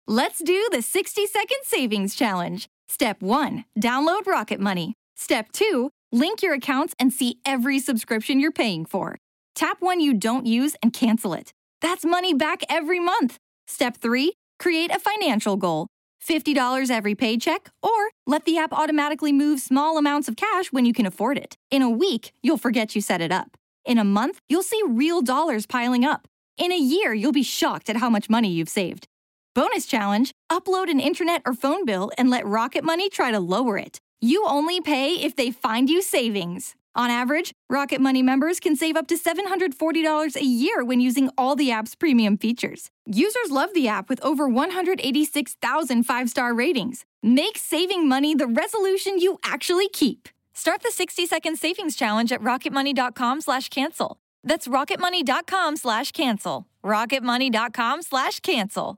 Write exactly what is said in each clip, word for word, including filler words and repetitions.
Let's do the sixty second savings challenge. Step one, download Rocket Money. Step two, link your accounts and see every subscription you're paying for. Tap one you don't use and cancel it. That's money back every month. Step three, create a financial goal. fifty dollars every paycheck, or let the app automatically move small amounts of cash when you can afford it. In a week, you'll forget you set it up. In a month, you'll see real dollars piling up. In a year, you'll be shocked at how much money you've saved. Bonus challenge, upload an internet or phone bill and let Rocket Money try to lower it. You only pay if they find you savings. On average, Rocket Money members can save up to seven hundred forty dollars a year when using all the app's premium features. Users love the app with over one hundred eighty-six thousand five-star ratings. Make saving money the resolution you actually keep. Start the sixty second savings challenge at rocketmoney.com slash cancel. That's rocketmoney.com slash cancel. rocketmoney.com slash cancel.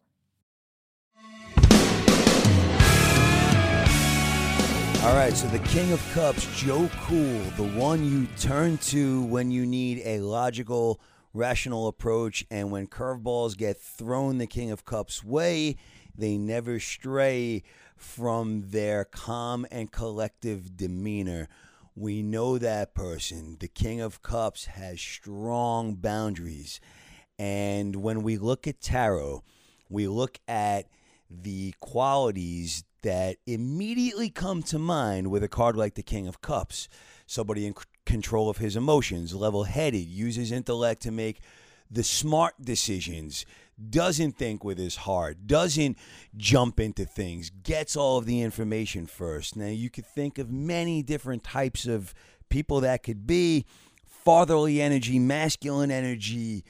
All right, so the King of Cups, Joe Cool, the one you turn to when you need a logical, rational approach, and when curveballs get thrown the King of Cups' way, they never stray from their calm and collective demeanor. We know that person. The King of Cups has strong boundaries. And when we look at tarot, we look at the qualities that immediately come to mind with a card like the King of Cups. Somebody in c- control of his emotions, level-headed, uses intellect to make the smart decisions, doesn't think with his heart, doesn't jump into things, gets all of the information first. Now, you could think of many different types of people that could be fatherly energy, masculine energy,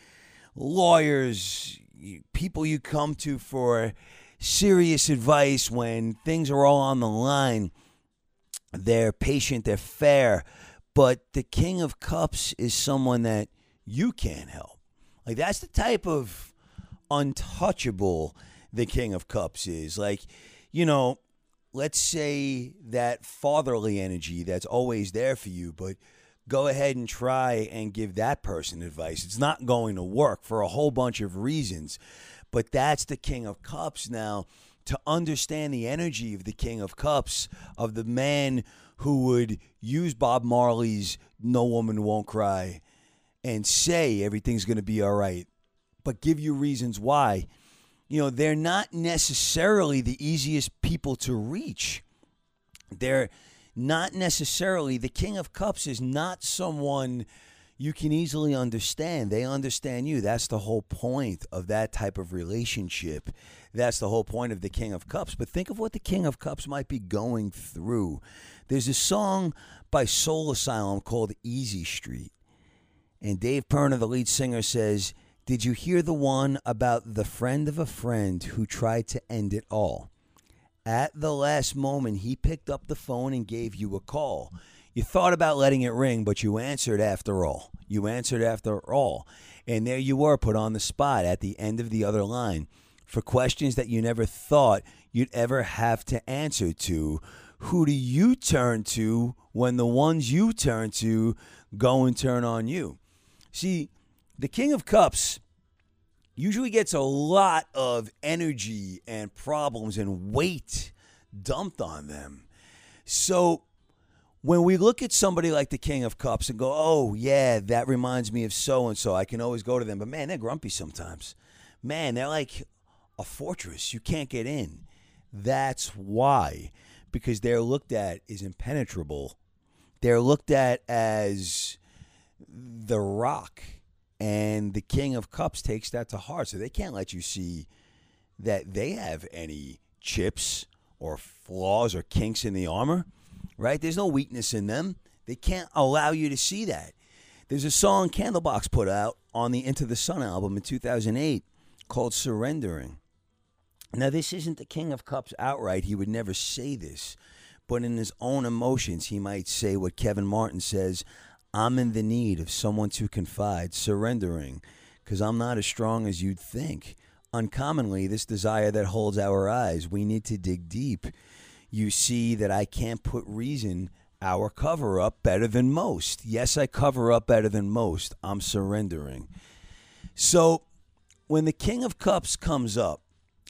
lawyers, people you come to for serious advice when things are all on the line. They're patient, they're fair, but the King of Cups is someone that you can't help. Like, that's the type of untouchable the King of Cups is. Like, you know, let's say that fatherly energy that's always there for you, but go ahead and try and give that person advice. It's not going to work for a whole bunch of reasons. But that's the King of Cups. Now, to understand the energy of the King of Cups, of the man who would use Bob Marley's No Woman Won't Cry and say everything's going to be all right, but give you reasons why, you know, they're not necessarily the easiest people to reach. They're not necessarily, the King of Cups is not someone you can easily understand. They understand you. That's the whole point of that type of relationship. That's the whole point of the King of Cups. But think of what the King of Cups might be going through. There's a song by Soul Asylum called Easy Street. And Dave Pirner, the lead singer, says, "Did you hear the one about the friend of a friend who tried to end it all? At the last moment, he picked up the phone and gave you a call. You thought about letting it ring, but you answered after all. You answered after all. And there you were, put on the spot at the end of the other line for questions that you never thought you'd ever have to answer to. Who do you turn to when the ones you turn to go and turn on you?" See, the King of Cups usually gets a lot of energy and problems and weight dumped on them. So when we look at somebody like the King of Cups and go, oh, yeah, that reminds me of so-and-so, I can always go to them. But, man, they're grumpy sometimes. Man, they're like a fortress. You can't get in. That's why. Because they're looked at as impenetrable. They're looked at as the rock. And the King of Cups takes that to heart. So they can't let you see that they have any chips or flaws or kinks in the armor. Right? There's no weakness in them. They can't allow you to see that. There's a song Candlebox put out on the Into the Sun album in two thousand eight called Surrendering. Now, this isn't the King of Cups outright. He would never say this. But in his own emotions, he might say what Kevin Martin says, "I'm in the need of someone to confide, surrendering, because I'm not as strong as you'd think. Uncommonly, this desire that holds our eyes, we need to dig deep. You see that I can't put reason, our cover up better than most. Yes, I cover up better than most. I'm surrendering." So when the King of Cups comes up,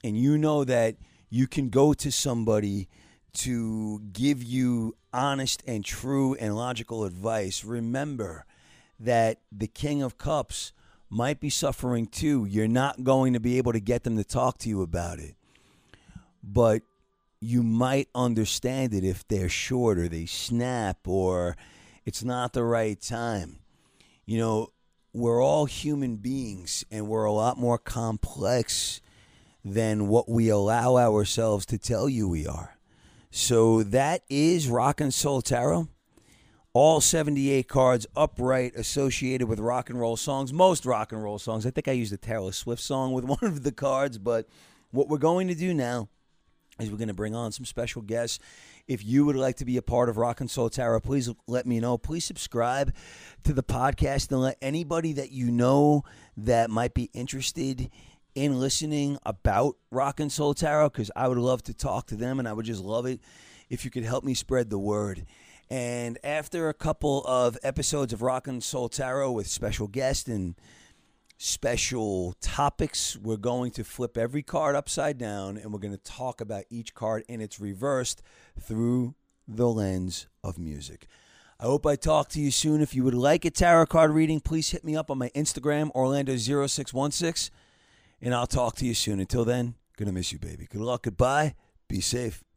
and you know that you can go to somebody to give you honest and true and logical advice, remember that the King of Cups might be suffering too. You're not going to be able to get them to talk to you about it, but you might understand it if they're short or they snap or it's not the right time. You know, we're all human beings, and we're a lot more complex than what we allow ourselves to tell you we are. So that is Rockin' Soul Tarot. All seventy-eight cards upright associated with rock and roll songs. Most rock and roll songs. I think I used a Taylor Swift song with one of the cards. But what we're going to do now is we're going to bring on some special guests. If you would like to be a part of Rockin' Soul Tarot, please let me know. Please subscribe to the podcast and let anybody that you know that might be interested in listening about Rockin' Soul Tarot, because I would love to talk to them, and I would just love it if you could help me spread the word. And after a couple of episodes of Rockin' Soul Tarot with special guests and special topics, we're going to flip every card upside down, and we're going to talk about each card in its reversed through the lens of music. I hope I talk to you soon. If you would like a tarot card reading, please hit me up on my Instagram, Orlando zero six one six. And I'll talk to you soon. Until then, gonna miss you, baby. Good luck. Goodbye. Be safe.